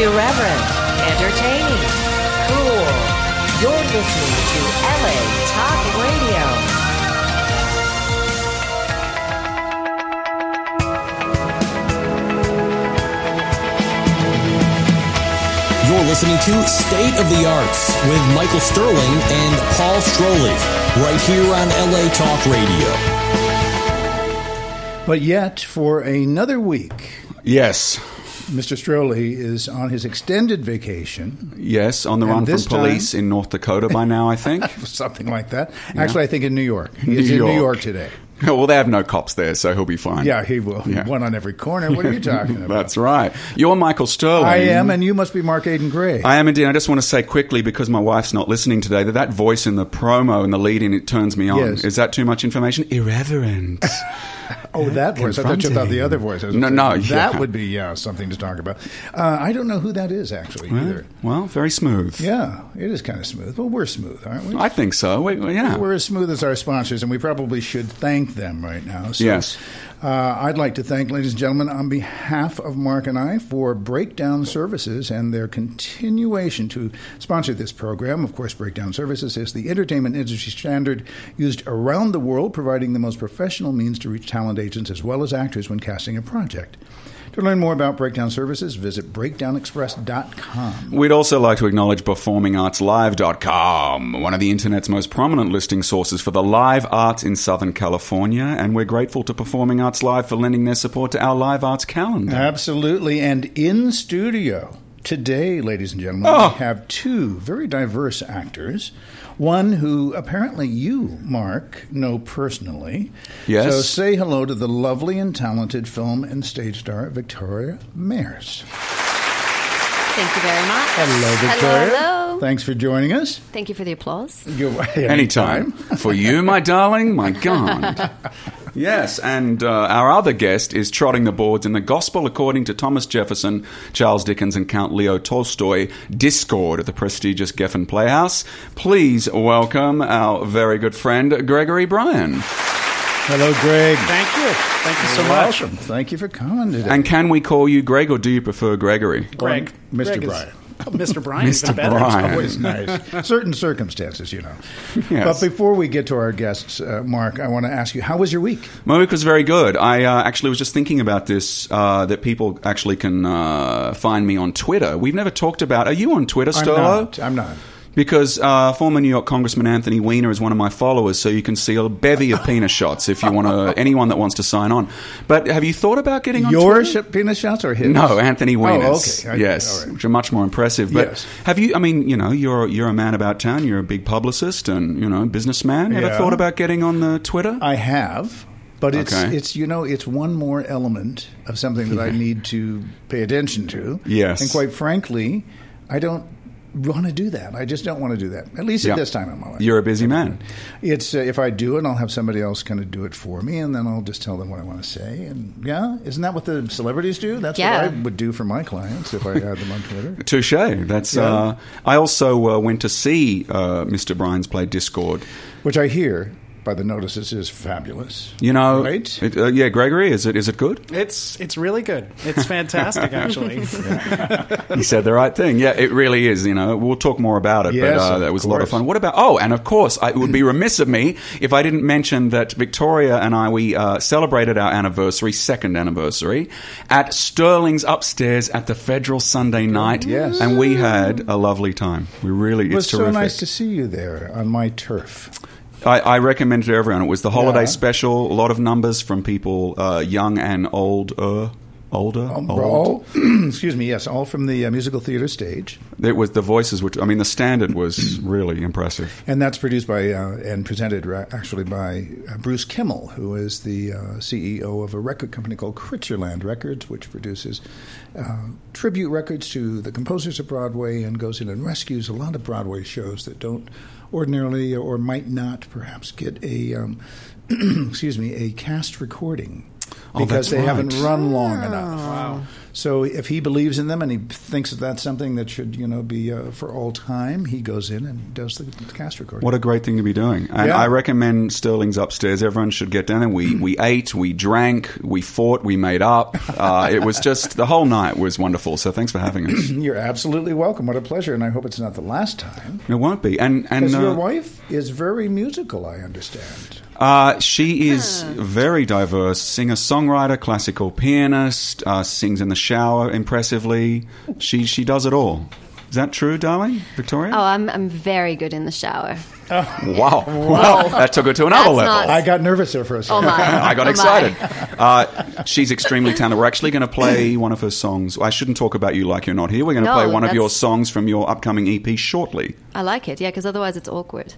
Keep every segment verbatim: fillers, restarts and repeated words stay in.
Irreverent, entertaining, cool. You're listening to L A Talk Radio. You're listening to State of the Arts with Michael Sterling and Paul Stroley, right here on L A Talk Radio. But yet, for another week, yes, Mister Stroley is on his extended vacation. Yes, on the run from police in North Dakota by now, I think. Something like that. Yeah. Actually, I think in New York. He's New in York. New York today. Well, they have no cops there, so he'll be fine. Yeah, he will. Yeah. One on every corner. What are you talking about? That's right. You're Michael Sterling. I am, and you must be Mark Aiden Gray. I am indeed. I just want to say quickly, because my wife's not listening today, that that voice in the promo and the lead-in, it turns me on. Yes. Is that too much information? Irreverent. Oh, that voice. I thought you thought the other voice. No, no. That yeah. would be yeah, something to talk about. Uh, I don't know who that is, actually, well, either. Well, very smooth. Yeah, it is kind of smooth. Well, we're smooth, aren't we? I think so. We, yeah. We're as smooth as our sponsors, and we probably should thank them right now. So, yes. Uh, I'd like to thank, ladies and gentlemen, on behalf of Mark and I, for Breakdown Services and their continuation to sponsor this program. Of course, Breakdown Services is the entertainment industry standard used around the world, providing the most professional means to reach talent agents as well as actors when casting a project. To learn more about Breakdown Services, visit breakdown express dot com. We'd also like to acknowledge performing arts live dot com, one of the internet's most prominent listing sources for the live arts in Southern California, and we're grateful to Performing Arts Live for lending their support to our live arts calendar. Absolutely, and in studio today, ladies and gentlemen, oh. we have two very diverse actors. One who apparently you, Mark, know personally. Yes. So say hello to the lovely and talented film and stage star, Victoria Mayers. Thank you very much. Hello, Victoria. Hello, hello. Thanks for joining us. Thank you for the applause. You're, anytime. For you, my darling, my God. Yes, and uh, our other guest is trotting the boards in the Gospel according to Thomas Jefferson, Charles Dickens, and Count Leo Tolstoy Discord at the prestigious Geffen Playhouse. Please welcome our very good friend, Gregory Bryan. Hello, Greg. Thank you. Thank you so You're much. welcome. Thank you for coming today. And can we call you Greg, or do you prefer Gregory? Greg. Mister Greg is- Bryan. Oh, Mister Bryan, Mister even better. Bryan. Always nice. Certain circumstances, you know. Yes. But before we get to our guests, uh, Mark, I want to ask you, how was your week? My week was very good. I uh, actually was just thinking about this, uh, that people actually can uh, find me on Twitter. We've never talked about... Are you on Twitter, I'm Sterlo? not. I'm not. Because uh, former New York Congressman Anthony Weiner is one of my followers, so you can see a bevy of penis shots if you want to. Anyone that wants to sign on. But have you thought about getting on Your Twitter? sh- penis shots or his? No, Anthony Weiner's. Oh, okay. I, yes, all right. which are much more impressive. But Yes. have you? I mean, you know, you're you're a man about town. You're a big publicist and you know businessman. Ever Yeah. thought about getting on the Twitter? I have. But it's, Okay. it's you know, it's one more element of something that I need to pay attention to. Yes. And quite frankly, I don't want to do that. I just don't want to do that, at least Yeah. at this time in my life. You're a busy man. It's uh, if I do it, I'll have somebody else kind of do it for me, and then I'll just tell them what I want to say. And yeah, isn't that what the celebrities do? That's Yeah. what I would do for my clients if I had them on Twitter. Touche. That's. Yeah. Uh, I also uh, went to see uh, Mister Bryan's play Discord. Which I hear by the notices is fabulous. You know, Right? it, uh, yeah, Gregory, is it is it good? It's it's really good. It's fantastic, actually. He said the right thing. Yeah, it really is. You know, we'll talk more about it, Yes, but uh, of that was a lot of course. fun. What about? Oh, and of course, I, it would be remiss of me if I didn't mention that Victoria and I we uh, celebrated our anniversary, second anniversary, at Sterling's upstairs at the Federal Sunday night. Yes. and we had a lovely time. We really, It was it's so terrific. nice to see you there on my turf. I, I recommend it to everyone. It was the holiday Yeah. special. A lot of numbers from people uh, young and old. Uh, older, Um, old. all, excuse me, yes, all from the uh, musical theater stage. It was the voices, which I mean, the standard was really impressive. And that's produced by uh, and presented ra- actually by uh, Bruce Kimmel, who is the uh, C E O of a record company called Creatureland Records, which produces uh, tribute records to the composers of Broadway and goes in and rescues a lot of Broadway shows that don't ordinarily or might not perhaps get a um, excuse me a cast recording. Oh, Because that's they right. haven't run long enough. Wow. So if he believes in them and he thinks that that's something that should, you know, be uh, for all time, he goes in and does the, the cast recording. What a great thing to be doing. And Yeah. I recommend Sterling's upstairs. Everyone should get down there. We, we ate, we drank, we fought, we made up. Uh, it was just, the whole night was wonderful. So thanks for having us. You're absolutely welcome. What a pleasure. And I hope it's not the last time. It won't be. And, and Because your uh, wife is very musical, I understand. Uh, she is very diverse, singer-songwriter, classical pianist, uh, sings in the shower impressively. She she does it all. Is that true, darling? Victoria? Oh, I'm I'm very good in the shower. Wow. Wow. That took her to another That's level. not- I got nervous there for a second. Oh my! I got Oh, excited. my. Uh, she's extremely talented. We're actually going to play one of her songs. I shouldn't talk about you like you're not here. We're going to No, play one of your that's- songs from your upcoming E P shortly. I like it, yeah, because otherwise it's awkward.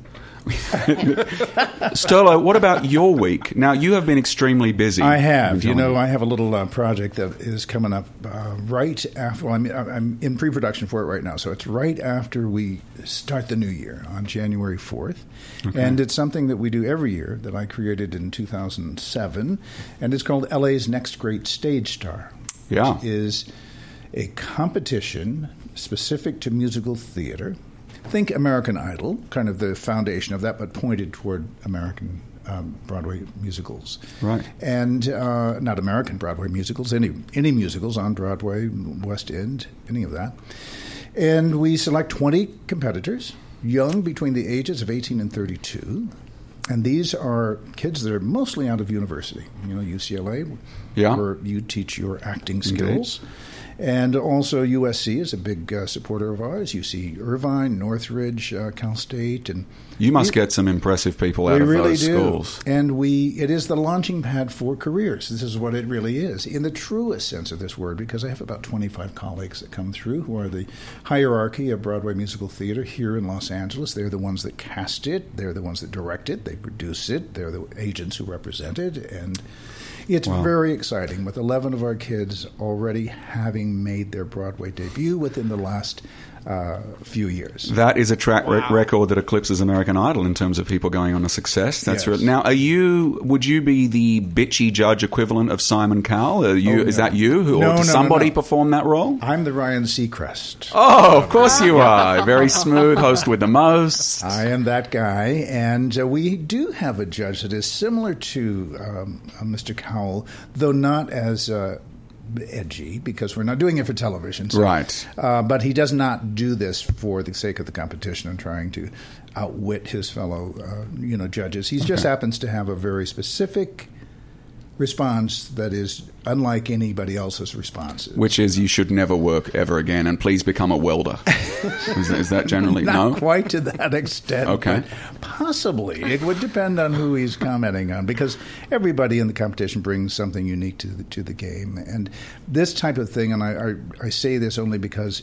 Sterlo, what about your week? Now, you have been extremely busy. I have. You John. know, I have a little uh, project that is coming up uh, right after. Well, I'm, I'm in pre-production for it right now, so it's right after we start the new year on January fourth, Okay. and it's something that we do every year that I created in two thousand seven, and it's called L A's Next Great Stage Star. Yeah. Which is a competition specific to musical theater. Think American Idol, kind of the foundation of that, but pointed toward American um, Broadway musicals. Right. And uh, not American Broadway musicals, any any musicals on Broadway, West End, any of that. And we select twenty competitors, young between the ages of eighteen and thirty-two. And these are kids that are mostly out of university, you know, U C L A, Yeah. where you teach your acting Indeed. skills. And also U S C is a big uh, supporter of ours. U C Irvine, Northridge, uh, Cal State. And You must we- get some impressive people out we of really those do. schools. And we it is the launching pad for careers. This is what it really is, in the truest sense of this word, because I have about twenty-five colleagues that come through who are the hierarchy of Broadway musical theater here in Los Angeles. They're the ones that cast it. They're the ones that direct it. They produce it. They're the agents who represent it. And it's Wow. very exciting, with eleven of our kids already having made their Broadway debut within the last uh, few years. That is a track rec- record that eclipses American Idol in terms of people going on to success. That's Yes. really, now, are you? Would you be the bitchy judge equivalent of Simon Cowell? Are you? Oh, Is no. that you? Who, No, or does no, no, somebody no. perform that role? I'm the Ryan Seacrest. Oh, of course you are. Very smooth host with the most. I am that guy, and uh, we do have a judge that is similar to um, uh, Mister Cowell, though not as uh, edgy, because we're not doing it for television. so- Right. Uh, but he does not do this for the sake of the competition and trying to outwit his fellow, uh, you know, judges. He just happens to have a very specific response that is unlike anybody else's responses. Which is, you should never work ever again, and please become a welder. is, that, is that generally Not no? quite to that extent. Okay. but possibly. It would depend on who he's commenting on, because everybody in the competition brings something unique to the, to the game. And this type of thing, and I, I, I say this only because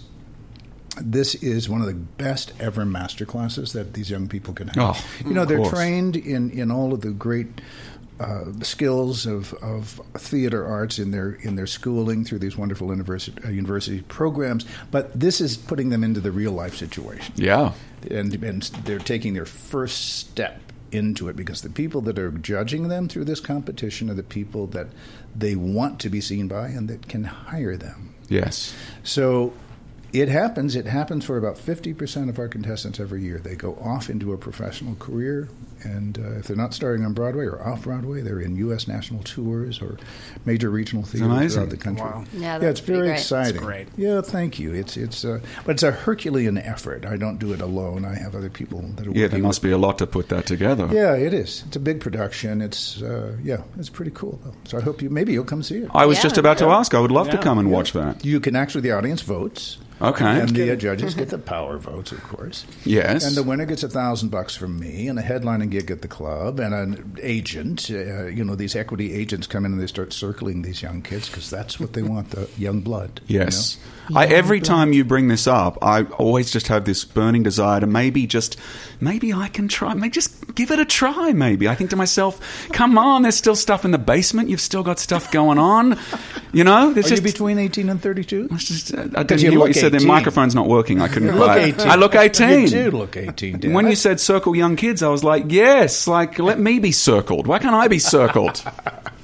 this is one of the best ever master classes that these young people can have. Oh, you know, of they're course. trained in, in all of the great uh, skills of, of theater arts in their in their schooling through these wonderful university, uh, university programs, but this is putting them into the real life situation. Yeah. And, and they're taking their first step into it, because the people that are judging them through this competition are the people that they want to be seen by and that can hire them. Yes. So it happens. It happens for about fifty percent of our contestants every year. They go off into a professional career, and uh, if they're not starting on Broadway or off Broadway, they're in U S national tours or major regional theaters amazing. throughout the country. Wow. Yeah, yeah, that's it's very pretty great. exciting. That's great. Yeah, thank you. It's it's uh, but it's a Herculean effort. I don't do it alone. I have other people that are Yeah, working there must with be a lot to put that together. Yeah, it is. It's a big production. It's uh, yeah, it's pretty cool though. So I hope you maybe you'll come see it. I was Yeah. just about to Yeah. ask. I would love to Yeah. come and Yeah. watch that. You can actually, the audience votes. Okay. And the uh, judges get the power votes, of course. Yes. And the winner gets a thousand bucks from me, and a headlining gig at the club, and an agent. Uh, you know, these equity agents come in and they start circling these young kids because that's what they want, the young blood. you Yes. know? I, every time you bring this up, I always just have this burning desire to maybe just, maybe I can try, maybe just give it a try, maybe. I think to myself, come on, there's still stuff in the basement. You've still got stuff going on. You know? There's Are just, you between eighteen and thirty-two? it's just, uh, I didn't you hear what look you said. The eighteen. microphone's not working. I couldn't You look quite. eighteen. I look eighteen. You do look eighteen, Dan. When you said circle young kids, I was like, yes, like, let me be circled. Why can't I be circled?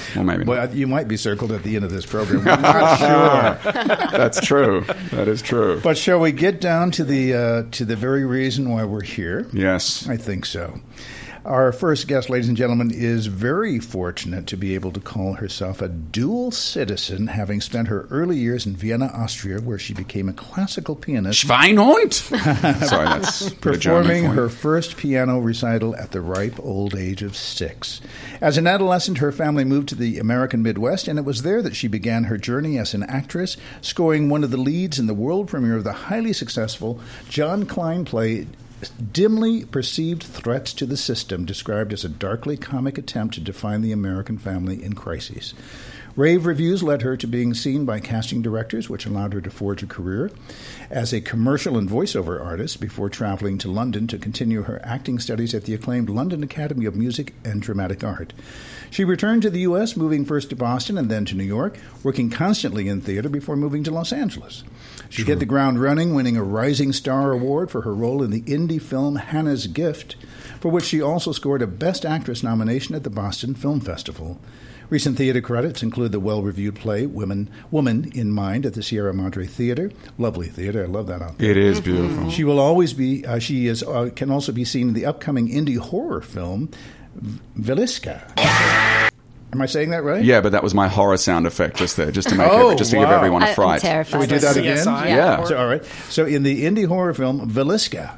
Well, maybe not. Well, you might be circled at the end of this program. We're not sure. That's true. That is true. But shall we get down to the uh, to the very reason why we're here? Yes. I think so. Our first guest, ladies and gentlemen, is very fortunate to be able to call herself a dual citizen, having spent her early years in Vienna, Austria, where she became a classical pianist. Schweinhund? Sorry, that's Performing her first piano recital at the ripe old age of six. As an adolescent, her family moved to the American Midwest, and it was there that she began her journey as an actress, scoring one of the leads in the world premiere of the highly successful John Cline play Dimly Perceived Threats to the System, described as a darkly comic attempt to define the American family in crises. Rave reviews led her to being seen by casting directors, which allowed her to forge a career as a commercial and voiceover artist before traveling to London to continue her acting studies at the acclaimed London Academy of Music and Dramatic Art. She returned to the U S, moving first to Boston and then to New York, working constantly in theater before moving to Los Angeles. She True. hit the ground running, winning a Rising Star Award for her role in the indie film Hannah's Gift, for which she also scored a Best Actress nomination at the Boston Film Festival. Recent theater credits include the well-reviewed play Women, Woman in Mind at the Sierra Madre Theater. Lovely theater. I love that out there. It is beautiful. She will always be, uh, she is, uh, can also be seen in the upcoming indie horror film Veliska. Am I saying that right? Yeah, but that was my horror sound effect just there, just to make oh, it, just to wow. give everyone a I, I'm fright. terrified. Shall we do that again? C S I? Yeah. Yeah. So, all right. So in the indie horror film Veliska.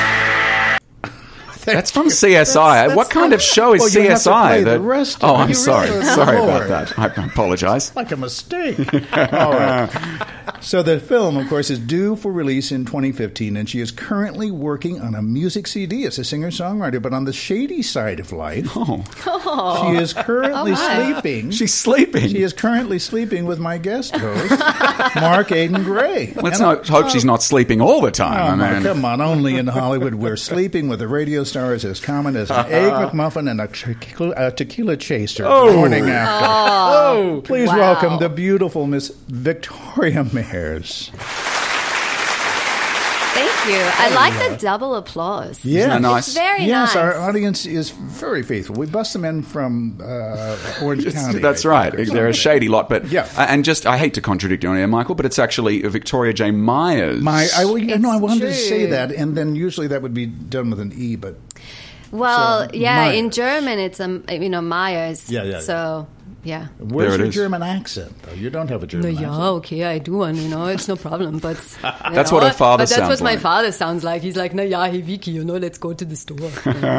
That's from C S I. That's- what kind of show is Well, you have C S to I? play the that- rest of oh, it. I'm You sorry. really- Sorry Lord. about that. I apologize. Like a mistake. All right. So the film, of course, is due for release in twenty fifteen, and she is currently working on a music C D as a singer-songwriter. But on the shady side of life, Oh, she is currently Oh, my. sleeping. she's sleeping. She is currently sleeping with my guest host, Mark Aiden Gray. Let's And not hope she's not sleeping all the time. Oh, I no, mean, come on. Only in Hollywood where sleeping with a radio star is as common as an egg McMuffin and a tequila, a tequila chaser the morning after. Oh, please Wow. welcome the beautiful Miss Victoria Mayers. Thank you. I like the double applause. Yeah. Isn't that nice? It's very Yes, nice. our audience is very faithful. We bust them in from uh, Orange County. That's I right. think, or They're a something. shady lot, but Yeah. and just I hate to contradict you on air, Michael, but it's actually Victoria J. Myers. My, I, well, you know, I It's wanted to say true. that, and then usually that would be done with an E, but Well, So, yeah, Myers. in German it's um, you know Myers. Yeah, yeah, So yeah. where's There it your is. German accent, though? You don't have a German accent. okay, I do one, you know, it's no problem, but... you That's know, what her father But that's sounds what my like. father sounds like. He's like, na ja, hey, Vicky, you know, let's go to the store.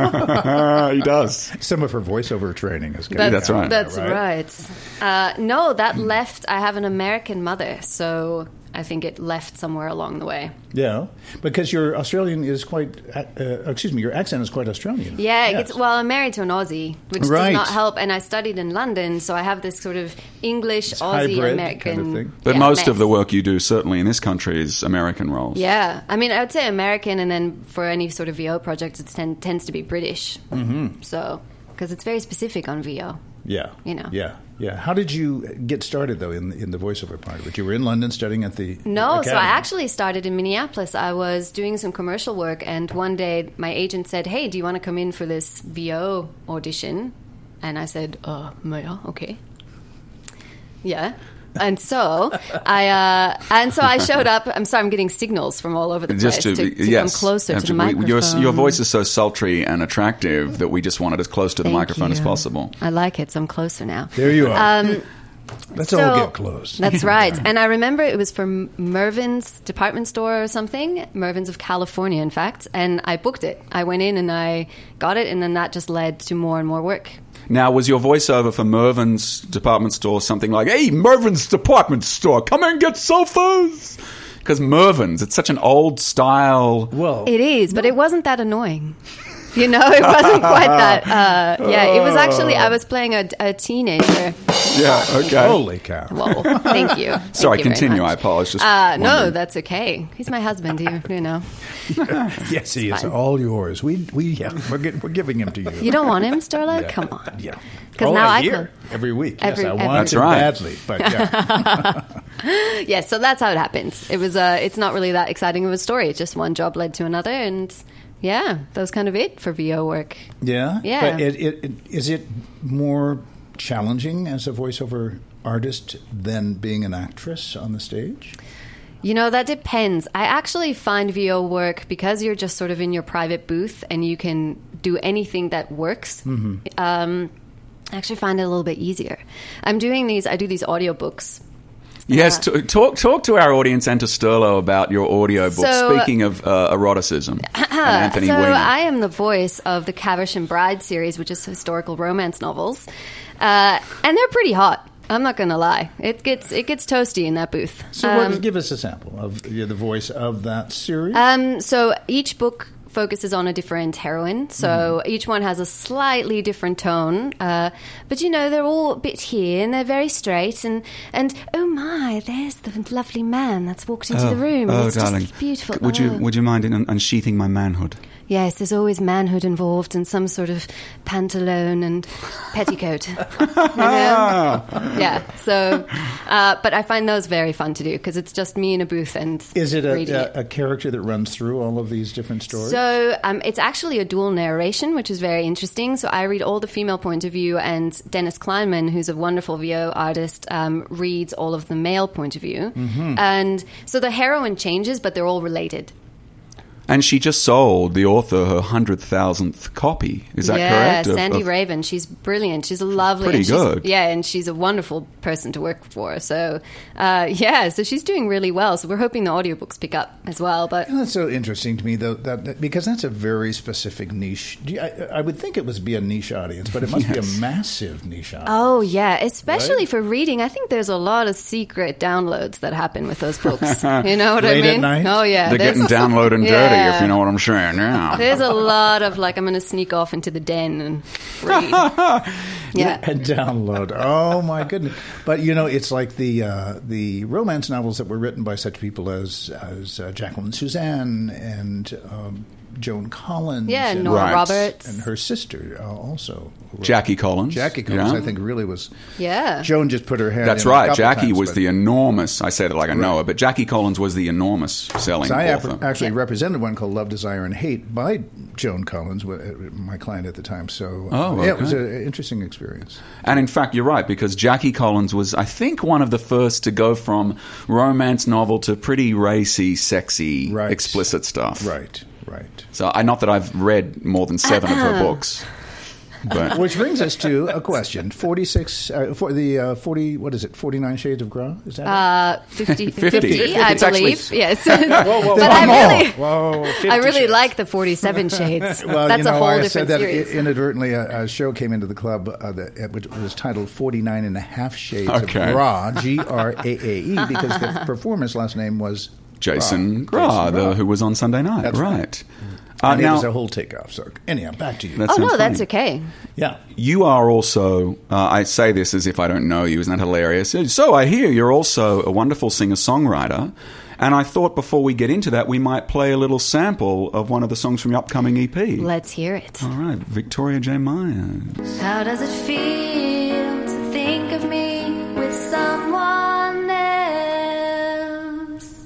he does. Some of her voiceover training is good. That's right. That's right. Uh, no, that left... I have an American mother, so I think it left somewhere along the way. Yeah, because your Australian is quite, uh, uh, excuse me, your accent is quite Australian. Yeah, it Yes. gets, well, I'm married to an Aussie, which Right. does not help. And I studied in London, so I have this sort of English, It's Aussie, hybrid American. kind of thing. But yeah, most of mess. the work you do, certainly in this country, is American roles. Yeah, I mean, I would say American, and then for any sort of V O projects, it ten- tends to be British. Mm-hmm. So, because it's very specific on V O. Yeah, You know. Yeah, yeah. How did you get started though in in the voiceover part of it? You were in London studying at the No, so I Academy. actually started in Minneapolis. I was doing some commercial work, and one day my agent said, "Hey, do you want to come in for this V O audition?" And I said, "Uh, yeah, okay." Yeah. And so I uh, and so I showed up. I'm sorry, I'm getting signals from all over the place Just to, to, to yes, come closer have to the we- microphone. Your, your voice is so sultry and attractive that we just want it as close to the Thank microphone as you. possible. I like it, so I'm closer now. There you are. Um, Let's so- all get close. That's right. And I remember it was from Mervyn's department store or something, Mervyn's of California, in fact. And I booked it. I went in and I got it, and then that just led to more and more work. Now, was your voiceover for Mervyn's department store something like, "Hey, Mervyn's department store, come and get sofas"? Because Mervyn's, it's such an old style. Well, It is, but it wasn't that annoying. You know, it wasn't quite that. Uh, yeah, it was actually, I was playing a, a teenager. Yeah, okay. holy cow! Whoa, thank you. Thank Sorry, you very continue. much. I apologize. Just Uh, no, wondering. that's okay. He's my husband, you, you know. Yes, he is fine. all yours. We we yeah, we're get, we're giving him to you. You don't want him, Sterling? Yeah. Come on. Yeah, 'Cause oh, now I I hear can- every week. Every- yes, I every- want That's it right. badly, but yeah. Yes, so that's how it happens. It was. Uh, it's not really that exciting of a story. It's just one job led to another, and yeah, that was kind of it for V O work. Yeah, Yeah. But it, it, it, is it more challenging as a voiceover artist than being an actress on the stage? You know, that depends. I actually find V O work because you're just sort of in your private booth and you can do anything that works. Mm-hmm. Um, I actually find it a little bit easier. I'm doing these, I do these audiobooks. Yes, Uh, t- talk talk to our audience and to Sterlo about your audiobook. So- Speaking of uh, eroticism, and Anthony so Weiner. I am the voice of the Caversham Bride series, which is historical romance novels. Uh, and they're pretty hot. I'm not going to lie. It gets it gets toasty in that booth. So Um, what, give us a sample of you're the voice of that series. Um, so each book focuses on a different heroine. So Mm-hmm. each one has a slightly different tone. Uh, but, you know, they're all a bit here and they're very straight. And, and oh, my, there's the lovely man that's walked into the room. oh, it's darling, just beautiful. Would you Oh. would you mind un- unsheathing my manhood? Yes, there's always manhood involved and some sort of pantaloon and petticoat. You know? Yeah, so, uh, but I find those very fun to do because it's just me in a booth and Is it reading a, it. a, a character that runs through all of these different stories? So um, it's actually a dual narration, which is very interesting. So I read all the female point of view, and Dennis Kleinman, who's a wonderful V O artist, um, reads all of the male point of view. Mm-hmm. And so the heroine changes, but they're all related. And she just sold the author her hundred thousandth copy. Is that yeah, correct? Of- Sandy of- Raven. She's brilliant. She's a lovely. Pretty and she's- good. Yeah, and she's a wonderful person to work for. So, uh, yeah, so she's doing really well. So we're hoping the audiobooks pick up as well. But And that's so interesting to me, though, that, that because that's a very specific niche. Do you- I, I would think it would be a niche audience, but it must Yes. be a massive niche audience. oh yeah, especially Right? for reading. I think there's a lot of secret downloads that happen with those books. You know what I Late at mean? night? Oh yeah, They're there's- getting downloaded and dirty, Yeah. if you know what I'm saying. Yeah. There's a lot of like, I'm going to sneak off into the den and read. Yeah. And download. Oh my goodness! But you know, it's like the uh, the romance novels that were written by such people as as uh, Jacqueline Suzanne and um, Joan Collins. Yeah, and, Nora Right. Roberts. and her sister uh, also. Jackie Collins. Jackie Collins, Yeah. I think, really was. Yeah. Joan just put her hand. That's in a right. couple Jackie times, was but- the enormous. I said it like I know it, but Jackie Collins was the enormous selling So I author. ap- actually Yeah. represented one called Love, Desire, and Hate by Joan Collins, wh- my client at the time. So uh, Oh, yeah, it was okay. an interesting experience. And in fact, you're right, because Jackie Collins was, I think, one of the first to go from romance novel to pretty racy, sexy, Right. explicit stuff. Right, right. So, I not that I've read more than seven of her Uh-uh. books, but Which brings us to a question: forty-six uh, for the uh, forty. What is it? Forty-nine Shades of Grey. Is that? Uh, fifty, Fifty. fifty, I It's actually- believe. Yes. whoa, whoa, but whoa, I whoa. really, Whoa, fifty I really shades. like the forty-seven shades. Well, That's you know, a whole I different said that series. inadvertently. A, a show came into the club uh, that it was- was titled forty-nine and a half Shades Okay. of Gra, G R A A E, because the performer's last name was Jason Gra. Gra, Jason the, Gra. who was on Sunday night. That's right. right. Uh, And it now, was a whole takeoff. So anyhow, back to you. that oh, sounds no, that's funny. okay. Yeah. You are also, uh, I say this as if I don't know you, isn't that hilarious? So I hear you're also a wonderful singer-songwriter, and I thought before we get into that, we might play a little sample of one of the songs from your upcoming E P. Let's hear it. All right, Victoria J. Myers. How does it feel to think of me with someone else?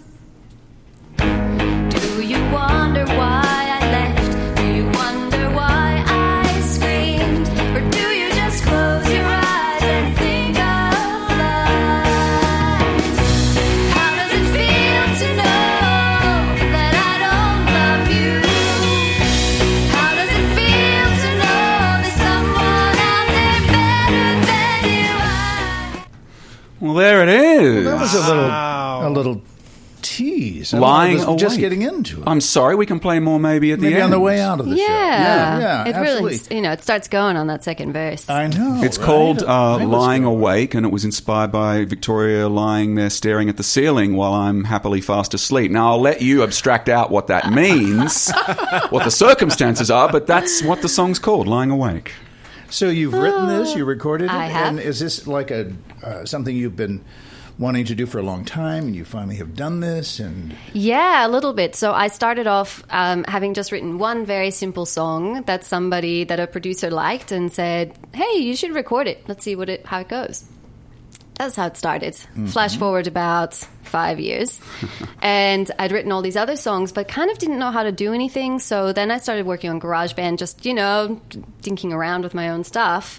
Do you wonder why I left? Do you wonder why I screamed? Or do you just close your eyes and think of lies? How does it feel to know that I don't love you? How does it feel to know there's someone out there better than you are? Well, there it is. That was a little, a little tease. I Lying was awake. just getting into it. I'm sorry, we can play more maybe at the Maybe end. on the way out of the Yeah. show. Yeah, yeah, it absolutely. really, you know, it starts going on that second verse. I know. It's right? called uh, I was Lying going. Awake, and it was inspired by Victoria lying there staring at the ceiling while I'm happily fast asleep. Now, I'll let you abstract out what that means, what the circumstances are, but that's what the song's called, Lying Awake. So you've written this, you recorded it, I have. and is this like a uh, something you've been wanting to do for a long time, and you finally have done this? And Yeah, a little bit. So I started off um, having just written one very simple song that somebody, that a producer liked and said, hey, you should record it. Let's see what it, how it goes. That's how it started. Mm-hmm. Flash forward about five years. And I'd written all these other songs, but kind of didn't know how to do anything. So then I started working on GarageBand, just, you know, dinking around with my own stuff.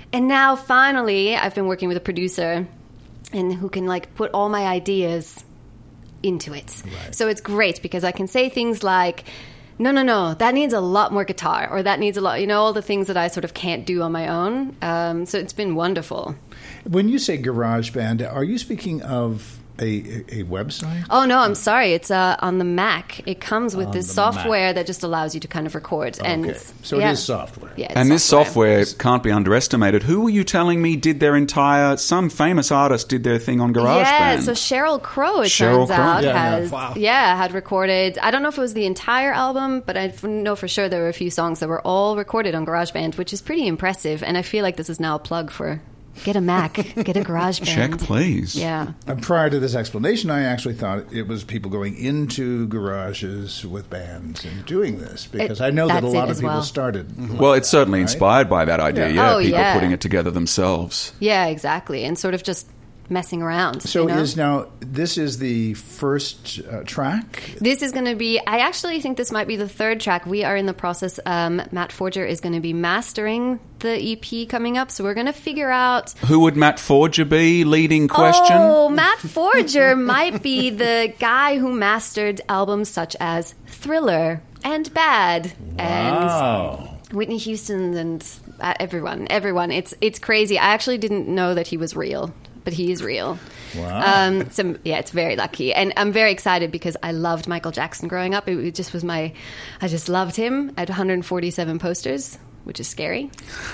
And now finally, I've been working with a producer and who can like put all my ideas into it. Right. So it's great because I can say things like, no, no, no, that needs a lot more guitar, or that needs a lot, you know, all the things that I sort of can't do on my own. Um, so it's been wonderful. When you say GarageBand, are you speaking of a, a website? Oh, no, I'm sorry. It's uh, on the Mac. It comes with On this the software that just allows you to kind of record. And Okay. So yeah. it is software. Yeah, it's And this software can't be underestimated. Who were you telling me did their entire... Some famous artist did their thing on GarageBand. Yeah, so Sheryl Crow, it Sheryl turns Crow. out, Yeah, yeah. has Wow. yeah had recorded. I don't know if it was the entire album, but I f- know for sure there were a few songs that were all recorded on GarageBand, which is pretty impressive. And I feel like this is now a plug for get a Mac, get a GarageBand. Check, please. Yeah. And prior to this explanation, I actually thought it was people going into garages with bands and doing this, because It- I know that a that's it lot of as people well. started. Well, it's certainly Right? inspired by that idea, Yeah. yeah. Oh, people yeah. putting it together themselves. Yeah, exactly. And sort of just messing around. So you know? is now this is the first uh, track. This is going to be, I actually think this might be the third track. We are in the process. Um, Matt Forger is going to be mastering the E P coming up. So we're going to figure out. Who would Matt Forger be? Leading question? Oh, Matt Forger might be the guy who mastered albums such as Thriller and Bad and Wow. Whitney Houston and uh, everyone. Everyone. It's it's crazy. I actually didn't know that he was real, but he is real. Wow. Um, so yeah, it's very lucky, and I'm very excited because I loved Michael Jackson growing up. It, it just was my, I just loved him. I had one hundred forty-seven posters, which is scary.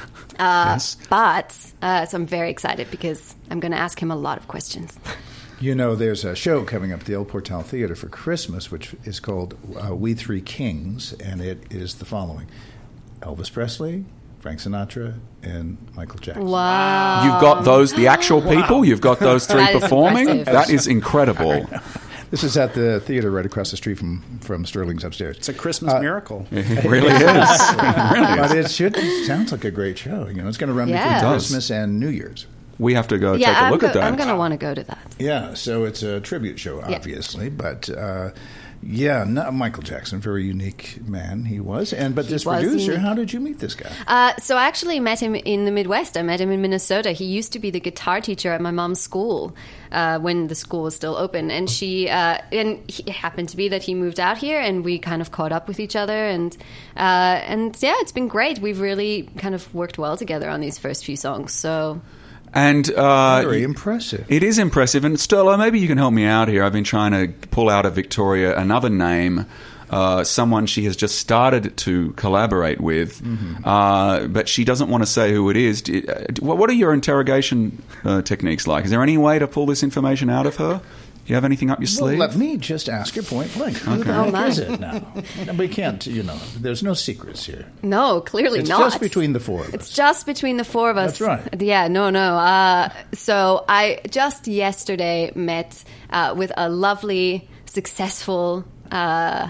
Uh, Yes. But uh, so I'm very excited because I'm going to ask him a lot of questions. You know, there's a show coming up at the El Portal Theater for Christmas, which is called uh, We Three Kings, and it is the following: Elvis Presley, Frank Sinatra, and Michael Jackson. Wow. You've got those, the actual people? You've got those three That is performing? impressive. That is incredible. This is at the theater right across the street from, from Sterling's upstairs. It's a Christmas miracle. It really is. It really But is. it should sounds like a great show. You know, it's going to run Yeah. between It does. Christmas and New Year's. We have to go Yeah, take a I'm, look go- at that. I'm going to want to go to that. Yeah, so it's a tribute show, Yeah. obviously, but uh, yeah, no, Michael Jackson, very unique man he was. And but this was producer, unique. how did you meet this guy? Uh, so I actually met him in the Midwest. I met him in Minnesota. He used to be the guitar teacher at my mom's school uh, when the school was still open. And she uh, and he, it happened to be that he moved out here, and we kind of caught up with each other. And uh, and yeah, it's been great. We've really kind of worked well together on these first few songs. So And uh, Very impressive. it is impressive. And Sterlo, maybe you can help me out here. I've been trying to pull out of Victoria another name, uh, someone she has just started to collaborate with, Mm-hmm. uh, but she doesn't want to say who it is. Do- uh, What what are your interrogation uh, techniques like? Is there any way to pull this information out of her? Do you have anything up your Well, sleeve? let me just ask you point blank. Who the Oh, heck my. is it now? We can't, you know, there's no secrets here. no, clearly It's not. just between the four of It's us. just between the four of us. That's right. Yeah, no, no. Uh, so I just yesterday met uh, with a lovely, successful uh,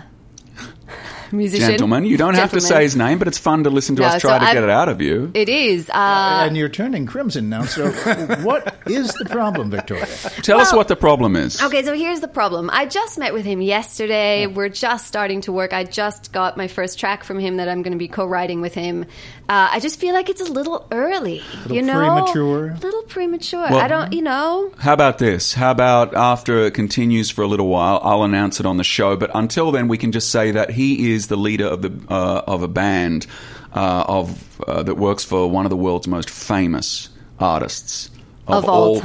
musician. Gentleman, you don't have to Gentleman. say his name, but it's fun to listen to No, us so try to I've- get it out of you. It is. Uh, and you're turning crimson now, so what is the problem, Victoria? Tell us well- what the problem is. Okay, so here's the problem. I just met with him yesterday. We're just starting to work. I just got my first track from him that I'm going to be co-writing with him. Uh, I just feel like it's a little early. Little you know, premature? A little premature. Well- I don't, you know. How about this? How about after it continues for a little while, I'll announce it on the show. But until then, we can just say that he is the leader of the uh, of a band uh, of uh, that works for one of the world's most famous artists of, Of all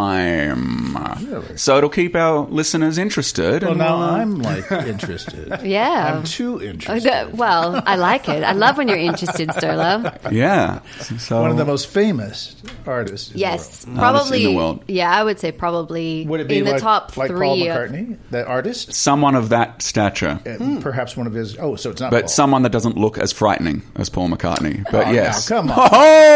time. Really? So it'll keep our listeners interested. Well, and now we'll, uh, I'm like interested. Yeah. I'm too Uh, interested. the- Well, I like it. I love when you're interested, Sterlo. yeah. So One of the most famous artists. In Yes, the world. probably. in the world. Yeah, I would say probably Would it be in the like, top like three. Paul of- McCartney, the artist? someone of that stature. Uh, Perhaps one of his. Oh, so it's not. But Paul. someone that doesn't look as frightening as Paul McCartney. But Oh, yes. now, come on.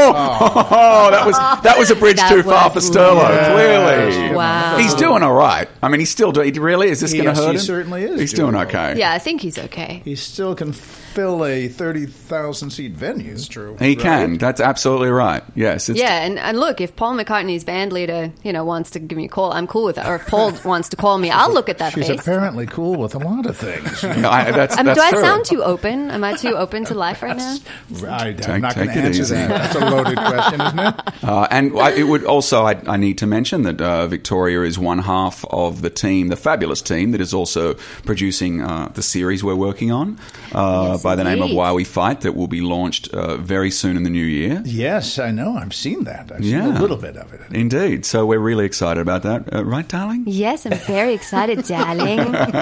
Oh, that was that was a bridge That too far for was Sterlo. Yeah. Clearly, Wow. he's doing all right. I mean, he's still doing. Really, is this He- going to yes, hurt he him? certainly is He's doing doing all okay. Yeah, I think he's okay. He still can fill a thirty thousand seat venue. It's true. He can. That's absolutely right. Yes. It's Yeah, and, and look, if Paul McCartney's band leader, you know, wants to give me a call, I'm cool with that. Or if Paul wants to call me, I'll look at that She's face. apparently cool with a lot of things. I, that's, Um, that's do I true. sound too open? Am I too open to life right now? I, Take- I'm not going take to it answer easy. that. That's a loaded question, isn't it? Uh, and I, it would also, I, I need to mention that uh, Victoria is one half of the team, the fabulous team that is also producing uh, the series we're working on uh, Yes, by the name of indeed. Why We Fight, that will be launched uh, very soon in the new year. Yes, I know. I've seen that. I've Yeah. seen a little bit of it. Indeed. So we're really excited about that. Uh, right, darling? Yes, I'm very excited, darling.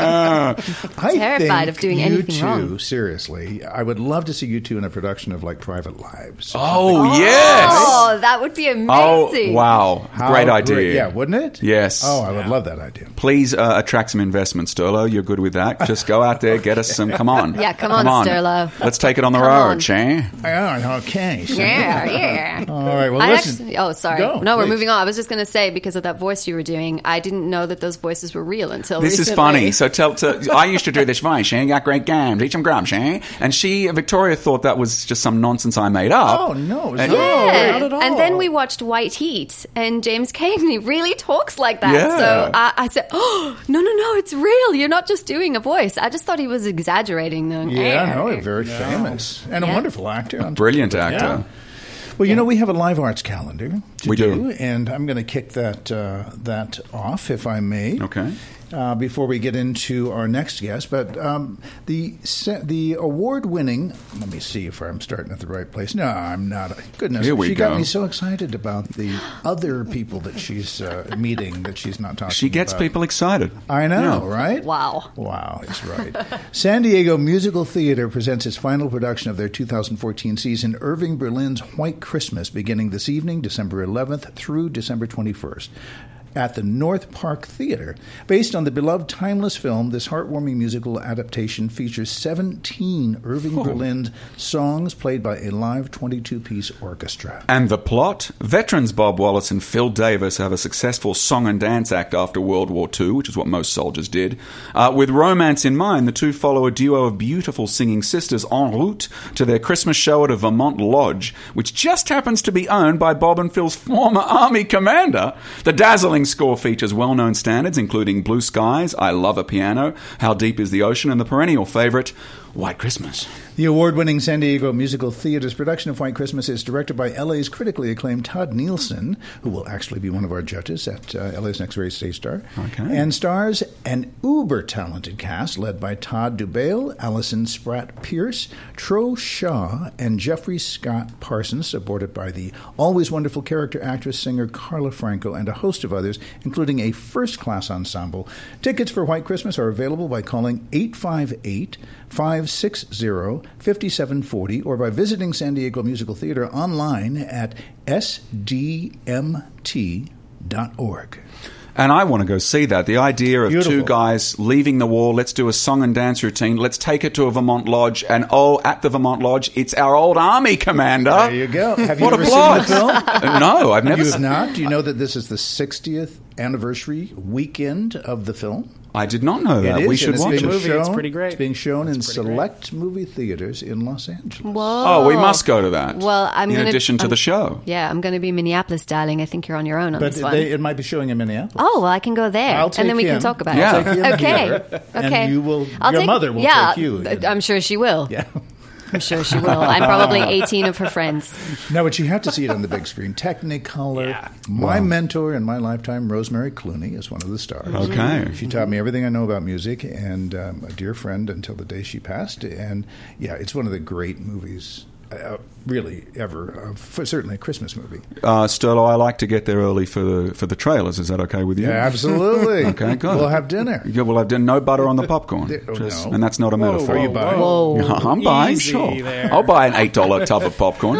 I Terrified think of doing you anything two, wrong. Seriously, I would love to see you two in a production of like Private Lives. Oh, yes! Oh, that would be Oh, amazing. wow. How Great idea. Yeah, wouldn't it? Yes. Oh, I would love that idea. Please uh, attract some investment, Sterlo. You're good with that. Just go out there, get us some. Come on. Yeah, come on, Sterlo. Let's take it on the Come road, on. Shane. Oh, okay. So- Yeah, yeah. All right. Well, I listen. actually, oh, sorry. Go, no, we're please. moving on. I was just going to say, because of that voice you were doing, I didn't know that those voices were real until This recently. is funny. So tell. To, I used to do this voice. Shane got great games. Eat some grub, Shane. And she, Victoria, thought that was just some nonsense I made up. Oh, no. it's And- not. Yeah. not at all. And then we watched White Heat, and James Cagney really talks like that. Yeah. So I, I said, oh, no, no, no, it's real. You're not just doing a voice. I just thought he was exaggerating. The, Yeah, no, very famous and a Yeah. wonderful actor. on top Brilliant of it. actor. Yeah. Well, you know, we have a live arts calendar to We do. and I'm going to kick that uh, that off, if I may. Okay. Uh, before we get into our next guest, but um, the se- the award-winning. Let me see if I'm starting at the right place. No, I'm not. Goodness, Here we she got go. me so excited about the other people that she's uh, meeting that she's not talking. She gets about. people excited. I know, Yeah. right? Wow. Wow, it's right. San Diego Musical Theater presents its final production of their two thousand fourteen season, Irving Berlin's White Christmas, beginning this evening, December eleventh through December twenty-first. At the North Park Theater. Based on the beloved timeless film, this heartwarming musical adaptation features seventeen Irving Berlin songs played by a live twenty-two piece orchestra. And the plot? Veterans Bob Wallace and Phil Davis have a successful song and dance act after World War Two, which is what most soldiers did. Uh, with romance in mind, the two follow a duo of beautiful singing sisters en route to their Christmas show at a Vermont lodge, which just happens to be owned by Bob and Phil's former Army commander. The dazzling score features well-known standards, including Blue Skies, I Love a Piano, How Deep is the Ocean, and the perennial favorite, White Christmas. The award-winning San Diego Musical Theater's production of White Christmas is directed by L A's critically acclaimed Todd Nielsen, who will actually be one of our judges at uh, L A's Next Race Stage Star, Okay. and stars an uber-talented cast led by Todd Dubale, Allison Spratt-Pierce, Tro Shaw, and Jeffrey Scott Parsons, supported by the always wonderful character actress, singer Carla Franco, and a host of others, including a first-class ensemble. Tickets for White Christmas are available by calling eight five eight, five six zero, five seven four zero or by visiting San Diego Musical Theater online at s d m t dot org. And I want to go see that. The idea of Beautiful. two guys leaving the war, let's do a song and dance routine, let's take it to a Vermont lodge, and oh, at the Vermont lodge, it's our old Army commander. There you go. Have you What ever a seen plot. the film? Uh, no, I've never You have seen not? Do you know that this is the sixtieth anniversary weekend of the film? I did not know that. It is. We should and it's watch being it. movie. Shown, It's pretty great. It's being shown in It's pretty great. select movie theaters in Los Angeles. Whoa. Oh, we must go to that. Well, I'm in gonna, addition to I'm- the show. Yeah, I'm going to be Minneapolis, darling. I think you're on your own on But this one. they, it might be showing in Minneapolis. Oh, well, I can go there, I'll take and then we him. can talk about Yeah. it. I'll take you in the Okay, theater, and okay. you will- I'll your take- mother will yeah, take you. th- I'm sure she will. Yeah. I'm sure she will. I'm probably eighteen of her friends. No, but you have to see it on the big screen. Technicolor. Yeah. My mentor in my lifetime, Rosemary Clooney, is one of the stars. Okay. She taught me everything I know about music, and um, a dear friend until the day she passed. And yeah, it's one of the great movies, uh, really ever. Uh, for certainly a Christmas movie. Uh, Sterlo, I like to get there early for the for the trailers. Is that okay with you? Yeah, absolutely. Okay, good. We'll have dinner. Yeah, we'll have dinner. No butter on the popcorn. Oh, Just- no. And that's not a Whoa, metaphor. whoa, you buy? Whoa. I'm buying, Easy sure. there. I'll buy an eight dollar tub of popcorn.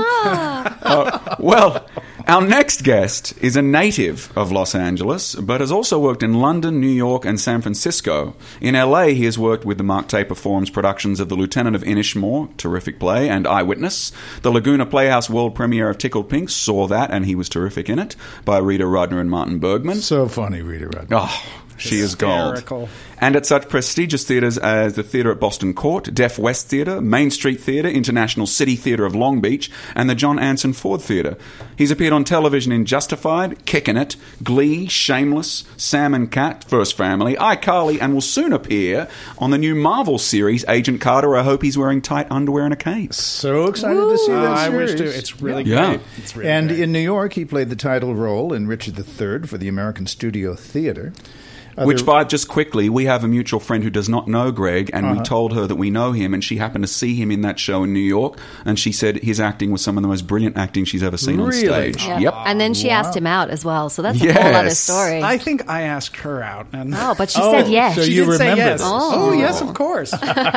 Uh, well, our next guest is a native of Los Angeles, but has also worked in London, New York, and San Francisco. In L A, he has worked with the Mark Taper Forum's productions of The Lieutenant of Inishmore, terrific play, and Eyewitness. The Laguna Playhouse world premiere of Tickled Pink saw that, and he was terrific in it, by Rita Rudner and Martin Bergman. So funny, Rita Rudd. Oh, She is gold. Hysterical. And at such prestigious theatres as the Theatre at Boston Court, Deaf West Theatre, Main Street Theatre, International City Theatre of Long Beach, and the John Anson Ford Theatre. He's appeared on television in Justified, Kickin' It, Glee, Shameless, Sam and Cat, First Family, iCarly, and will soon appear on the new Marvel series, Agent Carter. I hope he's wearing tight underwear and a cape. So excited to see Uh, that I wish series. to. It's really Yeah. great. It's really And great. in New York, he played the title role in Richard the Third for the American Studio Theatre. Other- Which, by just quickly, we have a mutual friend who does not know Greg, and we told her that we know him, and she happened to see him in that show in New York, and she said his acting was some of the most brilliant acting she's ever seen Really? on stage. Yeah. Yep. And then she Wow. asked him out as well, so that's a whole other Yes. story. I think I asked her out. And oh, but she Oh, said yes. so she you did say remember yes. this. Oh, yes, of course.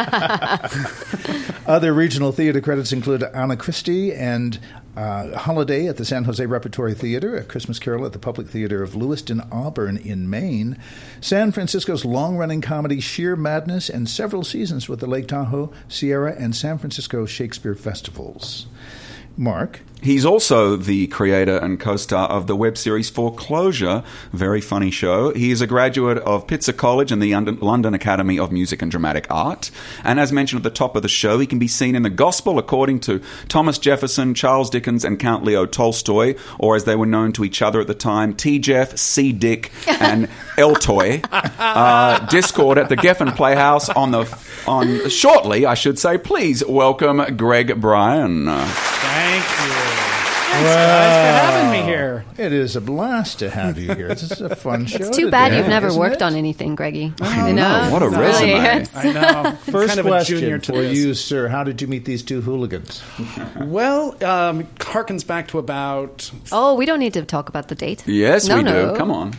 Other regional theater credits include Anna Christie and uh, Holiday at the San Jose Repertory Theater, A Christmas Carol at the Public Theater of Lewiston, Auburn in Maine, San Francisco's long-running comedy Sheer Madness, and several seasons with the Lake Tahoe, Sierra, and San Francisco Shakespeare Festivals. Mark? He's also the creator and co-star of the web series Foreclosure, very funny show. He is a graduate of Pitzer College and the London Academy of Music and Dramatic Art. And as mentioned at the top of the show, he can be seen in the Gospel according to Thomas Jefferson, Charles Dickens, and Count Leo Tolstoy, or as they were known to each other at the time, T-Jeff, C-Dick, and L-Toy. Uh, Discord at the Geffen Playhouse on the on shortly, I should say. Please welcome Greg Bryan. Thank you. Thanks, guys, for having me here. It is a blast to have you here. This is a fun show. It's too bad today, you've never isn't worked it? on anything, Greggy. I you know, know? what a It's resume. really- I know. First kind of question a junior to for this. you, sir. How did you meet these two hooligans? Well, um, harkens back to about Oh, we don't need to talk about the date. Yes, no, we no. do. Come on.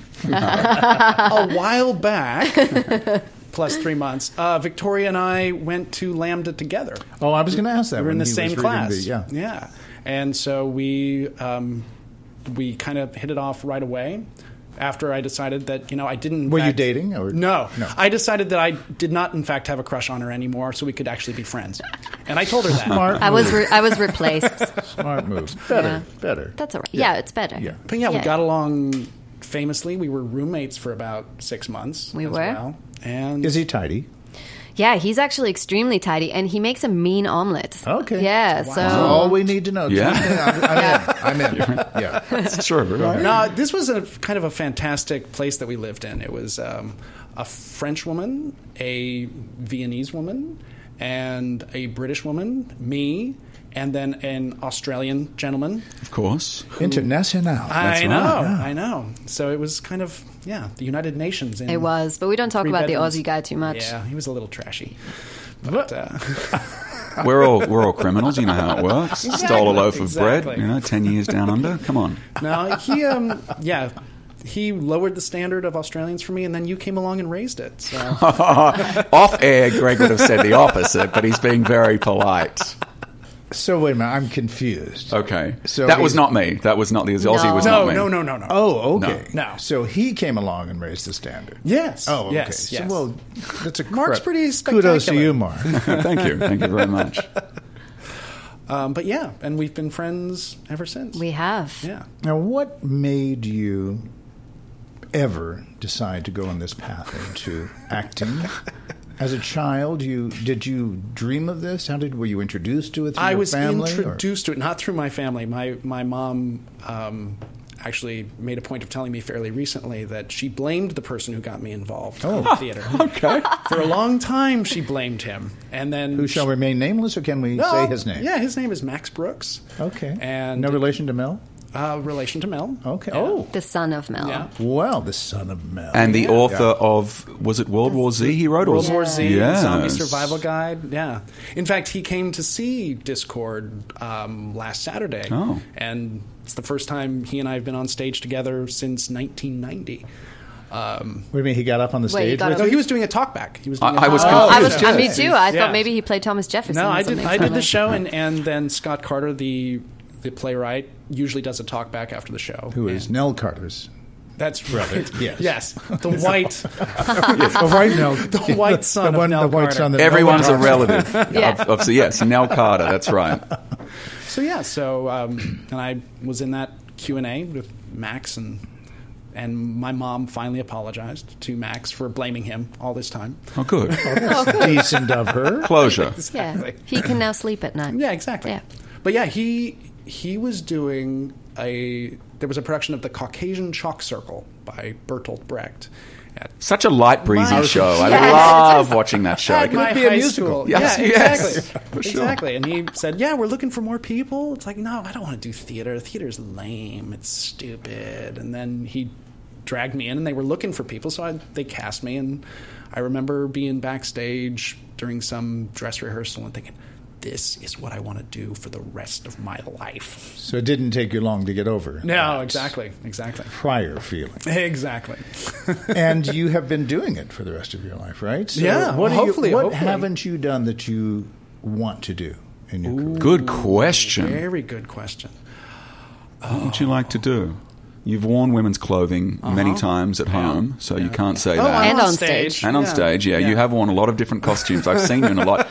a while back, plus three months. Uh, Victoria and I went to Lambda together. Oh, I was going to ask that. We were when in the he was same reading class. the- yeah. yeah. And so we um, we kind of hit it off right away. After I decided that, you know, I didn't. in Were you fact- dating, or- no. No. I decided that I did not, in fact, have a crush on her anymore, so we could actually be friends. And I told her that. Smart I was move. re- I was replaced. Smart moves. Better. Yeah. Better. That's all right. Yeah, it's better. Yeah. But yeah, we got along famously. We were roommates for about six months. We as were. Well. And Is he tidy? Yeah, he's actually extremely tidy, and he makes a mean omelet. Okay. Yeah, so That's all we need to know. Yeah. I'm, I'm in. I'm in. Yeah. It's true. Right? No, this was a kind of a fantastic place that we lived in. It was um, a French woman, a Viennese woman, and a British woman, me, and then an Australian gentleman. Of course. International. I right, know, yeah. I know. So it was kind of, yeah, the United Nations. In it was. But we don't talk three about bedrooms. the Aussie guy too much. Yeah, he was a little trashy. But uh, We're all we're all criminals. You know how it works. Stole a loaf of exactly. bread. You know, ten years down under. Come on. no, he, um, yeah, he lowered the standard of Australians for me, and then you came along and raised it. So. Off air, Greg would have said the opposite, but he's being very polite. So wait a minute. I'm confused. Okay. So that was he's- not me. That was not the Aussie. No. Was No, not me. no, no, no, no. Oh, okay. No. No. So he came along and raised the standard. Yes. Oh, okay. Yes, So, yes. well, that's a Mark's cre- pretty Kudos to spectacular. you, Mark. Thank you. Thank you very much. Um, but yeah, and we've been friends ever since. We have. yeah. Now, what made you ever decide to go on this path into acting? As a child, you did you dream of this? How did were you introduced to it through I your was family? or- introduced to it, not through my family. My my mom um, actually made a point of telling me fairly recently that she blamed the person who got me involved in the theater. Okay. For a long time, she blamed him, and then Who shall remain nameless, or can we No, say his name? Yeah, his name is Max Brooks. Okay. And no relation to Mel? uh, relation to Mel. Okay. Yeah. Oh, The son of Mel. Yeah. well, the son of Mel. And the Yeah. author Yeah. of was it World War Z? He wrote or World was- War Z, Yes. Zombie Survival Guide. Yeah. In fact, he came to see Discord um, last Saturday. Oh. And it's the first time he and I have been on stage together since nineteen ninety. Um, What do you mean he got up on the Wait, you stage? got with no, you? he was doing a talkback. He was. I- Doing a I was talkback. Oh, I confused. was. yeah. uh, me too. I Yeah. thought maybe he played Thomas Jefferson. No, or I did. something I did similar. the show, and, and then Scott Carter, the the playwright, usually does a talkback after the show. Who is And Nell Carter's? That's right. Yes. Yes. The white, Oh, right, Nell. the white son the one, of Nell the white Carter. son that Everyone's a no one talks relative. Yeah. of, of, so yes, Nell Carter. That's right. So yeah, so um, and I was in that Q and A with Max and And my mom finally apologized to Max for blaming him all this time. Oh, good. Decent of her. Closure. Yeah, he can now sleep at night. Yeah, exactly. Yeah. But yeah, he he was doing a. There was a production of The Caucasian Chalk Circle by Bertolt Brecht. At Such a light, breezy My- show. I Yes. love watching that show. at my be a high musical. school. Yes, yeah, yes, exactly. for sure. Exactly. And he said, "Yeah, we're looking for more people." It's like, no, I don't want to do theater. Theater's lame. It's stupid. And then he dragged me in, and they were looking for people, so I, they cast me. And I remember being backstage during some dress rehearsal and thinking, this is what I want to do for the rest of my life. So it didn't take you long to get over. No, that exactly, exactly. Prior feeling. Exactly. And you have been doing it for the rest of your life, right? So Yeah, What, well, do you- hopefully- what hopefully. haven't you done that you want to do in your career? Good question. Very good question. What would you like to do? You've worn women's clothing many times at home, so you can't say Oh, that. I'm And on stage. And on stage, yeah, you have worn a lot of different costumes. I've seen you in a lot.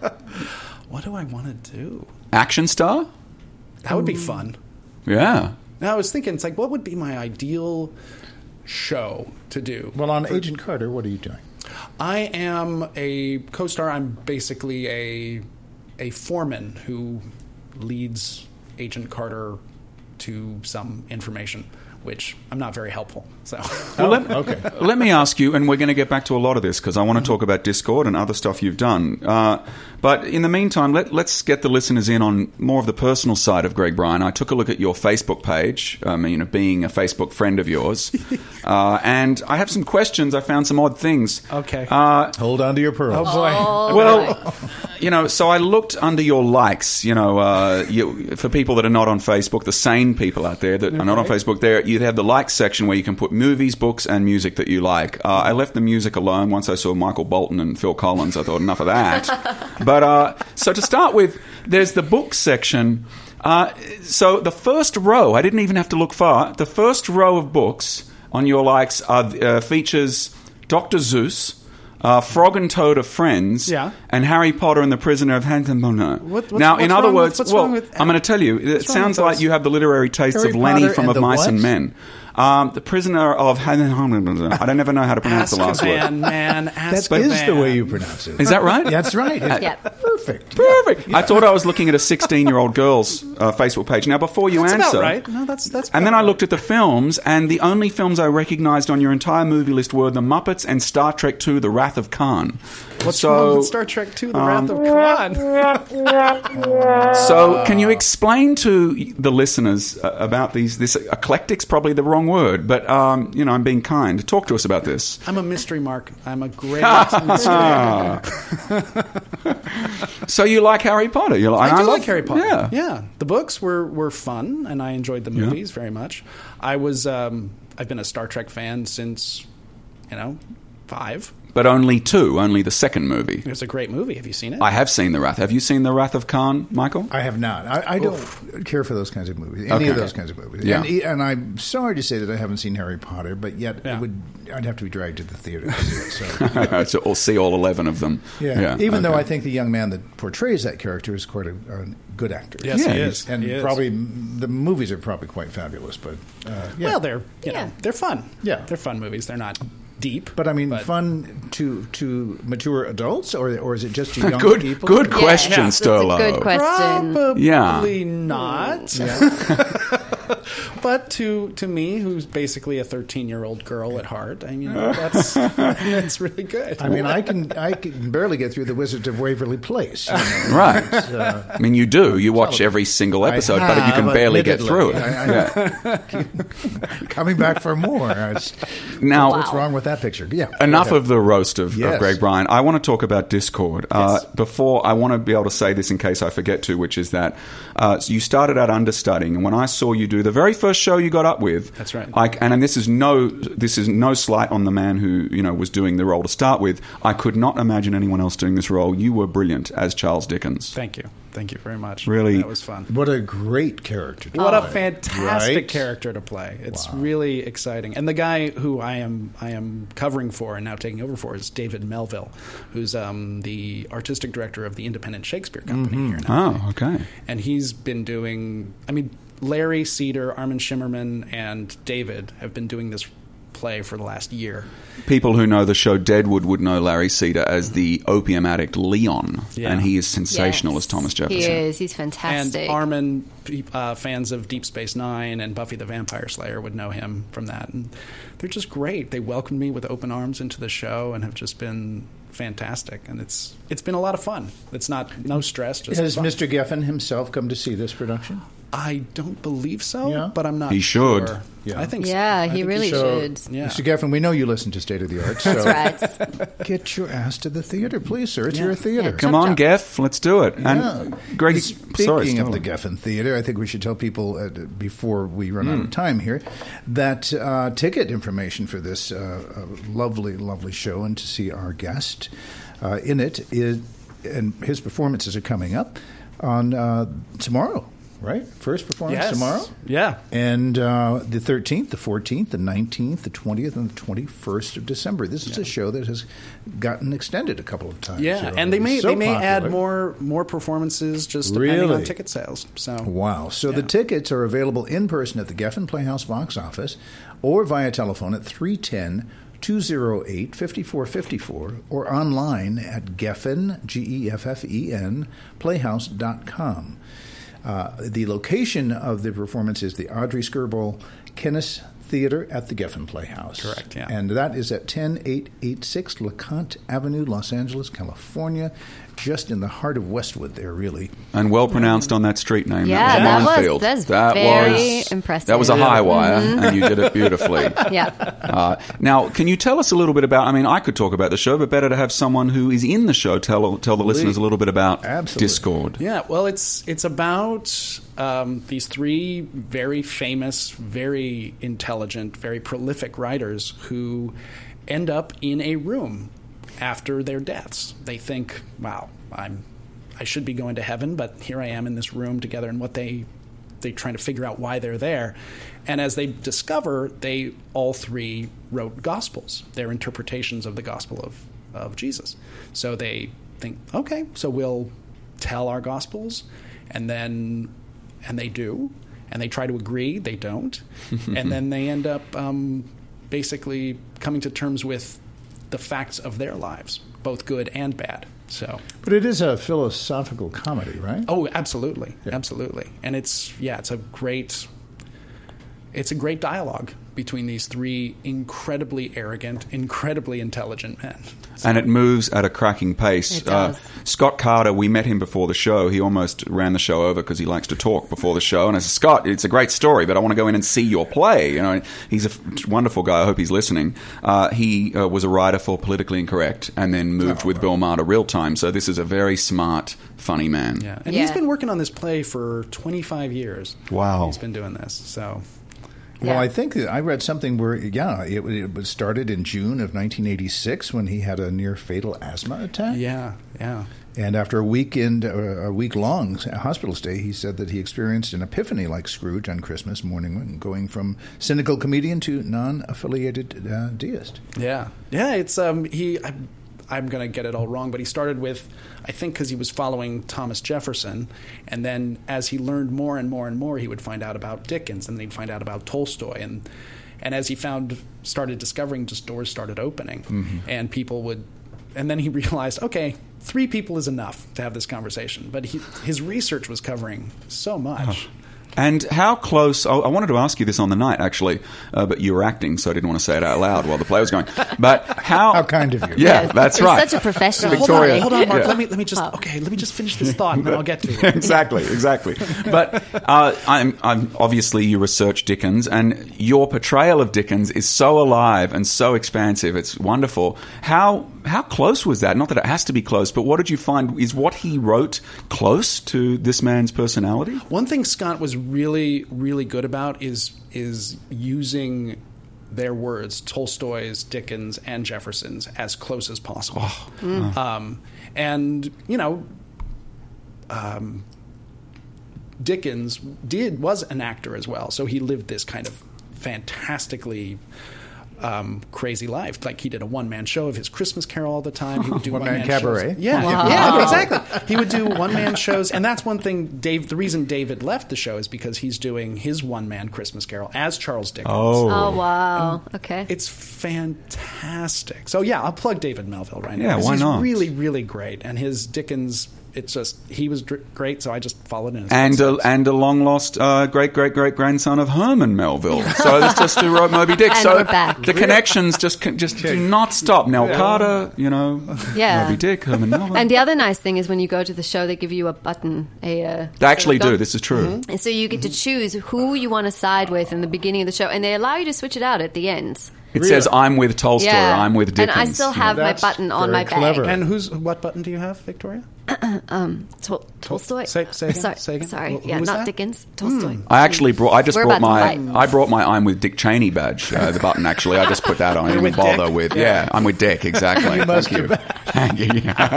What do I want to do? Action star? That would be fun. Yeah. Now, I was thinking, it's like, what would be my ideal show to do? Well, on Agent Carter, what are you doing? I am a co-star. I'm basically a a foreman who leads Agent Carter to some information, which I'm not very helpful. So, Well, let, okay. let me ask you, and we're going to get back to a lot of this because I want to talk about Discord and other stuff you've done. Uh, but in the meantime, let, let's get the listeners in on more of the personal side of Greg Bryan. I took a look at your Facebook page, um, you know, being a Facebook friend of yours, uh, and I have some questions. I found some odd things. Okay. Uh, Hold on to your pearls. oh boy. Oh, well, you know, so I looked under your likes. You know, uh, you, for people that are not on Facebook, the sane people out there that are not on Facebook, there you have the likes section where you can put movies, books, and music that you like. Uh, I left the music alone once I saw Michael Bolton and Phil Collins. I thought enough of that. But uh, so to start with, there's the books section. Uh, so the first row, I didn't even have to look far. The first row of books on your likes are, uh, features Doctor Zeus. Uh, Frog and Toad are friends, Yeah. and Harry Potter and the Prisoner of Hantenbonner. What- what's- now, in what's other wrong with- words, what's well, wrong with- I'm going to tell you, it wrong with sounds like those? you have the literary tastes Harry of Lenny Potter from and Of the Mice what? and Men. Um, the Prisoner of Hantenbonner. I don't ever know how to pronounce the last word. Azkaban, man. That Azkaban. is the way you pronounce it. Is that right? That's right. It's Yeah. perfect. Perfect. I thought I was looking at a sixteen-year-old girl's uh, Facebook page. Now, before you That's answer, about right. No, that's that's. and then about I looked at the films, and the only films I recognized on your entire movie list were The Muppets and Star Trek two: The Wrath of Khan. right. What's so, wrong with Star Trek two: The Wrath of Khan? So, can you explain to the listeners uh, about these? This eclectic's probably the wrong word, but um, you know, I'm being kind. Talk to us about this. I'm a mystery mark. I'm a great mystery mark. So, you like Harry Potter? You like, I do love- like Harry Potter. Yeah. yeah. The books were, were fun, and I enjoyed the movies very much. I was um, I've been a Star Trek fan since, you know, five. But only two. Only the second movie. It was a great movie. Have you seen it? I have seen The Wrath. Have you seen The Wrath of Khan, Michael? I have not. I, I don't care for those kinds of movies. Any Okay. of those kinds of movies. Yeah. And, e- and I'm sorry to say that I haven't seen Harry Potter, but yet Yeah. it would I'd have to be dragged to the theater to see it. So. so, or see all eleven of them. Yeah. Even though okay. I think the young man that portrays that character is quite a, a good actor. Yes, Yeah, he he's- is. And He is. probably the movies are probably quite fabulous, but uh, yeah. Well, they're you Yeah. know they're fun. Yeah. they're fun movies. They're not deep. But I mean, fun to to mature adults, or or is it just to young Good, people? good Yes, question, that's a Sterlo. good question. Probably Yeah. not. But to to me, who's basically a thirteen-year-old girl at heart, I mean, that's that's really good. I mean, I can I can barely get through the Wizards of Waverly Place. you know. Right. uh, I mean, you do. You watch every single episode, but you can have, barely get admittedly. through it. I- I- Coming back for more. It's- Now, what's wrong with that picture? Yeah. enough go ahead. of the roast of, Yes. of Greg Bryan. I want to talk about Discord. Uh, before, I want to be able to say this in case I forget to, which is that uh, so you started out understudying, and when I saw you do the very first show you got up with, That's right. I, and, and this is no this is no slight on the man who you know was doing the role to start with. I could not imagine anyone else doing this role. You were brilliant as Charles Dickens. Thank you, thank you very much. Really- that was fun. What a great character. To What a play. fantastic Right? character to play! It's really exciting. And the guy who I am I am covering for and now taking over for is David Melville, who's um, the artistic director of the Independent Shakespeare Company here now. Oh, okay. And he's been doing. I mean, Larry Cedar, Armin Shimmerman, and David have been doing this play for the last year. People who know the show Deadwood would know Larry Cedar as the opium addict Leon, Yeah. and he is sensational Yes, as Thomas Jefferson. He is. He's fantastic. And Armin, uh, fans of Deep Space Nine and Buffy the Vampire Slayer would know him from that. And they're just great. They welcomed me with open arms into the show and have just been fantastic. And it's it's been a lot of fun. It's not no stress. Just Has fun. Mister Geffen himself come to see this production? I don't believe so, Yeah? but I'm not He should. sure. Yeah. I think so. Yeah, I he think really should. should. Yeah. Mister Geffen, we know you listen to State of the Arts. So That's right. get your ass to the theater, please, sir. It's Yeah. your theater. Yeah, Come Chop, on, chop. Geff, let's do it. And Yeah. Greg, Speaking sorry, of Sterling. the Geffen Theater, I think we should tell people uh, before we run out Hmm. of time here that uh, ticket information for this uh, uh, lovely, lovely show and to see our guest uh, in it is, and his performances are coming up on uh, tomorrow, right? First performance Yes. tomorrow. Yeah. And uh, the thirteenth, the fourteenth, the nineteenth, the twentieth, and the twenty-first of December. This is a show that has gotten extended a couple of times. Yeah, here. and they may So they may popular. add more more performances just depending Really? on ticket sales. So Wow. So the Yeah. tickets are available in person at the Geffen Playhouse box office or via telephone at three one zero, two oh eight, five four five four or online at Geffen, G E F F E N, playhouse dot com. Uh, the location of the performance is the Audrey Skirball Kennis Theater at the Geffen Playhouse. Correct, yeah. And that is at ten eight eighty-six LeConte Avenue, Los Angeles, California, just in the heart of Westwood there, really. And well pronounced on that street name. Yeah, that that was was- Minefield. that's that very was, impressive. That was a high wire, Mm-hmm. and you did it beautifully. Yeah. Uh, now, can you tell us a little bit about? I mean, I could talk about the show, but better to have someone who is in the show tell tell the listeners a little bit about Absolutely. Discord. yeah, well, it's it's about um, these three very famous, very intelligent, very prolific writers who end up in a room after their deaths. They think, "Wow, I'm I should be going to heaven, but here I am in this room together." And what they they trying to figure out why they're there. And as they discover, they all three wrote gospels, their interpretations of the gospel of, of Jesus. So they think, okay, so we'll tell our gospels, and then and they do, and they try to agree, they don't, and then they end up um, basically coming to terms with the facts of their lives, both good and bad. So, But it is a philosophical comedy, right? oh, absolutely, absolutely, and it's yeah, it's a great, it's a great dialogue between these three incredibly arrogant, incredibly intelligent men. And it moves at a cracking pace. It does. Uh, Scott Carter, we met him before the show. He almost ran the show over because he likes to talk before the show. And I said, Scott, it's a great story, but I want to go in and see your play. You know, he's a f- wonderful guy. I hope he's listening. Uh, he uh, was a writer for Politically Incorrect and then moved with Bill Maher to Real Time. So this is a very smart, funny man. Yeah, and he's Yeah. been working on this play for twenty-five years. Wow. He's been doing this. So, Well, Yeah. I think that I read something where, yeah, it, it was started in June of nineteen eighty-six when he had a near fatal asthma attack. yeah, yeah. And after a weekend, uh, a week long hospital stay, he said that he experienced an epiphany like Scrooge on Christmas morning, going from cynical comedian to non-affiliated uh, deist. Yeah, yeah. It's um he. I, I'm going to get it all wrong, but he started with, I think, because he was following Thomas Jefferson, and then as he learned more and more and more, he would find out about Dickens, and then he'd find out about Tolstoy, and and as he found, started discovering, just doors started opening, Mm-hmm. and people would, and then he realized, okay, three people is enough to have this conversation, but he, his research was covering so much. And how close, I I wanted to ask you this on the night, actually, uh, but you were acting, so I didn't want to say it out loud while the play was going. But how... How kind of you. Yeah, Yes. that's You're right. such a professional. Victoria. Hold on, hold on, Mark. Yeah. Let me let me just okay. Let me just finish this thought, and then I'll get to it. exactly, exactly. But uh, I'm, I'm obviously you research Dickens, and your portrayal of Dickens is so alive and so expansive. It's wonderful. How how close was that? Not that it has to be close, but what did you find? Is what he wrote close to this man's personality? One thing Scott was really, really good about is is using their words, Tolstoy's, Dickens, and Jefferson's, as close as possible. Um, and you know, um, Dickens did was an actor as well, so he lived this kind of fantastically um, crazy life. Like he did a one man show of his Christmas Carol all the time. He would do One-man one-man cabaret. shows. Yeah, Wow. yeah, exactly. He would do one man shows, and that's one thing. Dave, the reason David left the show is because he's doing his one man Christmas Carol as Charles Dickens. Oh. Oh, wow. Okay. It's fantastic. So yeah, I'll plug David Melville right now. Yeah, 'cause why he's not? really, really great, and his Dickens. It's just he was dr- great, so I just followed in his And a, footsteps. and a long lost uh, great great great grandson of Herman Melville. So that's just who wrote Moby Dick. And so we're back. the connections just con- just do not stop. Nell Carter, you know, Yeah. Moby Dick, Herman Melville. And the other nice thing is when you go to the show, they give you a button. A uh, they actually sort of do. This is true. And so you get to choose who you want to side with in the beginning of the show, and they allow you to switch it out at the end. It says I'm with Tolstoy. Yeah. I'm with Dickens. And I still have my That's button on very my clever. bag. And who's what button do you have, Victoria? Tol- Tolstoy. Say- say again, Sorry, say again. sorry. Wh- who yeah, was not that? Dickens. Tolstoy. I actually brought. I just We're brought about to my. fight. I brought my I'm with Dick Cheney badge. Uh, the button actually. I just put that on. I didn't with bother Dick? with. Yeah. I'm with Dick. Exactly. You must Thank you. have- Thank you.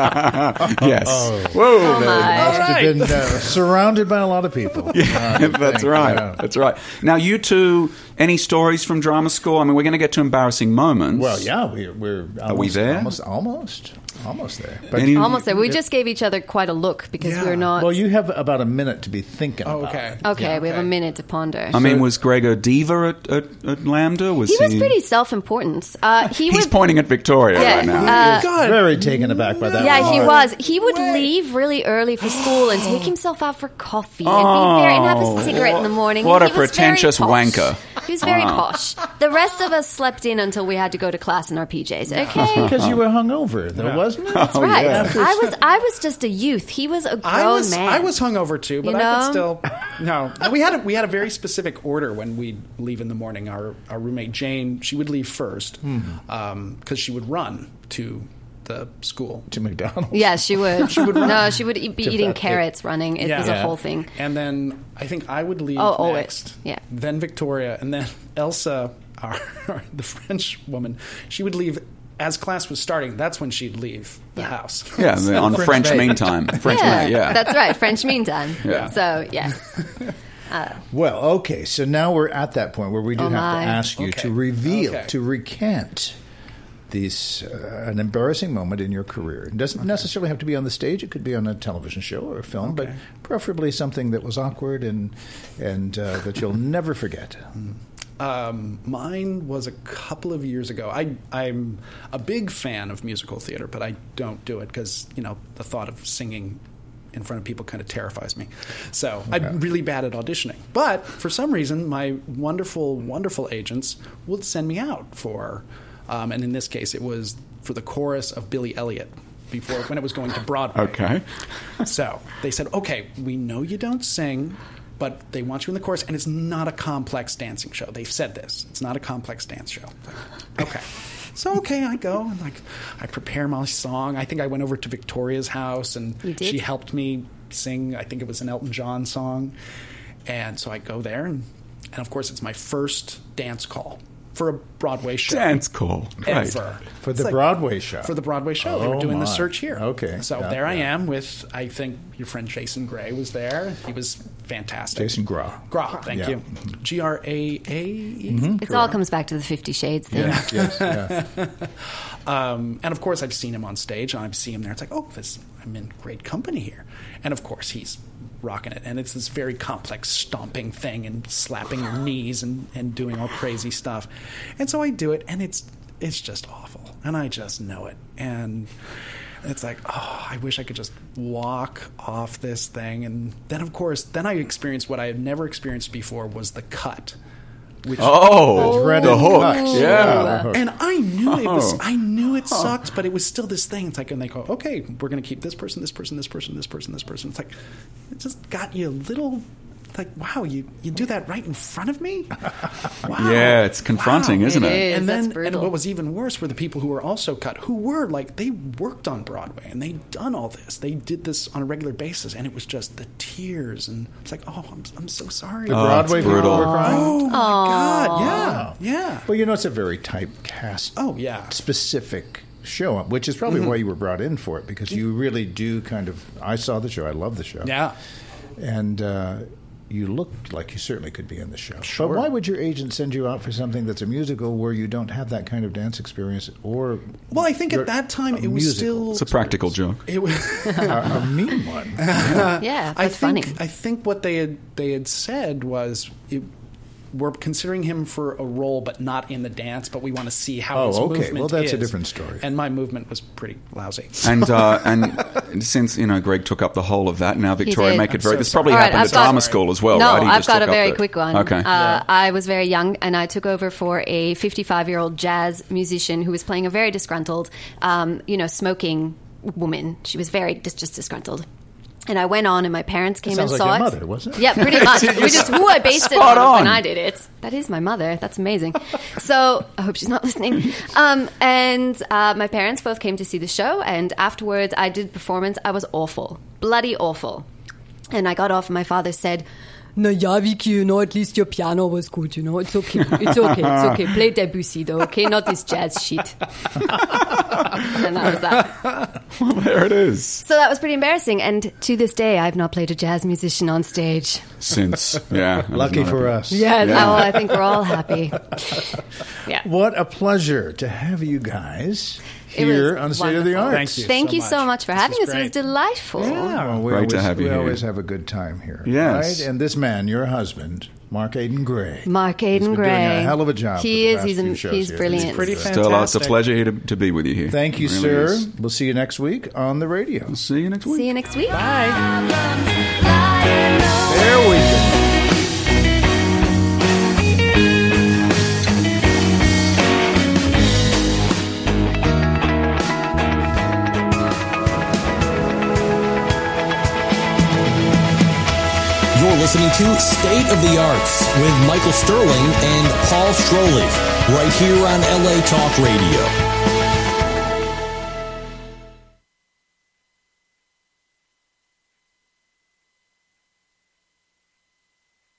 Yes. Whoa. Oh my. Must have been uh, surrounded by a lot of people. Yeah, that's think, right. yeah. That's right. Now, you two, any stories from drama school? I mean, we're going to get to embarrassing moments. Well, yeah, we, we're almost, we there? Almost, almost, almost there. But Any- Almost there. We just gave each other quite a look because Yeah. we're not. well, you have about a minute to be thinking. Oh, about okay. it. okay, Yeah, we have a okay. minute to ponder. I mean, was Gregor Diva at, at, at Lambda? Was he was pretty self-important. Uh, he He's would. pointing at Victoria Yeah, right now. uh, God. Very taken aback by that. Yeah, he remark. was. He would leave really early for school and take himself out for coffee and be very and have a cigarette in the morning. What and a he was very pretentious posh. wanker. He was very posh. The rest of us slept in until we had to go to class in our P Js. Okay, Because you were hungover, though, wasn't it? that's Oh, right. yeah. I was. I was just a youth. He was a grown I was man. I was hungover too, but You I could know? still no. We had a, we had a very specific order when we'd leave in the morning. Our our roommate Jane, she would leave first because she would run to the school. To McDonald's. Yeah, she would. she would. No, she would eat, be To eating that carrots, running. It was a Yeah. whole thing. And then I think I would leave Oh, always. next. Yeah. Then Victoria, and then Elsa, our, the French woman, she would leave as class was starting. That's when she'd leave the Yeah. house. Yeah, the- on French French maid. meantime. French yeah, maid, yeah. that's right. French meantime. Yeah. So yes. Well, okay, so now we're at that point where we do Oh, have my. to ask you Okay. to reveal, Okay. to recant these uh, an embarrassing moment in your career. It doesn't necessarily have to be on the stage; it could be on a television show or a film, but Okay. preferably something that was awkward and and uh, that you'll never forget. Um, mine was a couple of years ago. I, I'm a big fan of musical theater, but I don't do it because, you know, the thought of singing in front of people kind of terrifies me. So I'm really bad at auditioning. But for some reason, my wonderful, wonderful agents would send me out for, um, and in this case, it was for the chorus of Billy Elliot before when it was going to Broadway. Okay. So they said, okay, we know you don't sing, but they want you in the chorus, and it's not a complex dancing show. They've said this. It's not a complex dance show. Like, okay. So, okay, I go, and like, I prepare my song. I think I went over to Victoria's house, and You did? she helped me sing, I think it was an Elton John song. And so I go there, and, and of course, it's my first dance call for a Broadway show. Dance call. Great. Ever. For It's the like- Broadway show. For the Broadway show. they Oh, were doing the my. search here. Okay. So Yeah, there I yeah. am with, I think, your friend Jason Gray was there. He was fantastic. Jason Gra. Gra, thank Yeah. you. G R A A E. It all comes back to the Fifty Shades thing. Yes, yes, yeah. Um, and of course, I've seen him on stage, and I see him there. It's like, oh, this, I'm in great company here. And of course, he's rocking it. And it's this very complex stomping thing and slapping your knees and, and doing all crazy stuff. And so I do it, and it's it's just awful. And I just know it. And it's like, oh, I wish I could just walk off this thing. And then, of course, then I experienced what I had never experienced before was the cut. Which Oh, Dreaded the hook. cuts. Yeah. the hook. and I knew it was. Oh. I knew it sucked, but it was still this thing. It's like, and they go, okay, we're going to keep this person, this person, this person, this person, this person. It's like, it just got you a little. Like, wow, you, you do that right in front of me? Wow. Yeah, it's confronting, Wow. isn't It it? is. And That's then, and brutal. what was even worse were the people who were also cut, who were like, they worked on Broadway and they'd done all this. They did this on a regular basis, and it was just the tears. And it's like, oh, I'm, I'm so sorry. The Oh, Broadway it's people brutal. were crying. Oh, my God. Yeah. Yeah. Well, you know, it's a very typecast, Oh, yeah. specific show, which is probably why you were brought in for it, because you really do kind of. I saw the show. I love the show. Yeah. And uh, you look like you certainly could be in the show. Sure. But why would your agent send you out for something that's a musical where you don't have that kind of dance experience? Or Well, I think you're- at that time a it was musical. still It's a practical joke. it was. a, a mean one. Yeah, I that's think funny. I think what they had they had said was it, we're considering him for a role, but not in the dance. But we want to see how Oh, his okay. movement Well, that's a is. different story. And my movement was pretty lousy. And uh, and since you know Greg took up the whole of that, now Victoria did. make it I'm very. so this probably sorry. All right, happened I've at got- drama school as well, no, right? He I've just got took a up very the- quick one. Okay. Uh, I was very young, and I took over for a fifty-five-year-old jazz musician who was playing a very disgruntled, um, you know, smoking woman. She was very dis- just disgruntled. And I went on, and my parents came sounds and like saw your it. mother, wasn't it? Yeah, pretty much. Which is who I based it Spot on, when on. I did it. That is my mother. That's amazing. So I hope she's not listening. Um, and uh, my parents both came to see the show, and afterwards I did performance. I was awful, bloody awful. And I got off, and my father said, "No, yeah, Vicky, you know, at least your piano was good, you know. It's okay. It's okay. It's okay. Play Debussy, though, okay? Not this jazz shit." And that was that. Well, there it is. So that was pretty embarrassing. And to this day, I've not played a jazz musician on stage. Since yeah, it was Lucky not for a- us. Yeah, Yeah. well, I think we're all happy. Yeah. What a pleasure to have you guys It was here on State of the wonderful. Arts. Thank you. Thank so you so much. much for This having is us. It was great. delightful. Well, we Great always, to have you we here. always have a good time here. Yes. Right? And this man, your husband, Mark Aiden Gray. Mark He's Aiden been Gray. doing a hell of a job. for He the is. past He's, few an, shows he's here. brilliant. It's pretty Stella, it's a Fantastic. pleasure here to, to be with you here. Thank you, It really sir. is. We'll see you next week on the radio. See you next week. See you next week. There we go. You're listening to State of the Arts with Michael Sterling and Paul Stroley, right here on L A Talk Radio.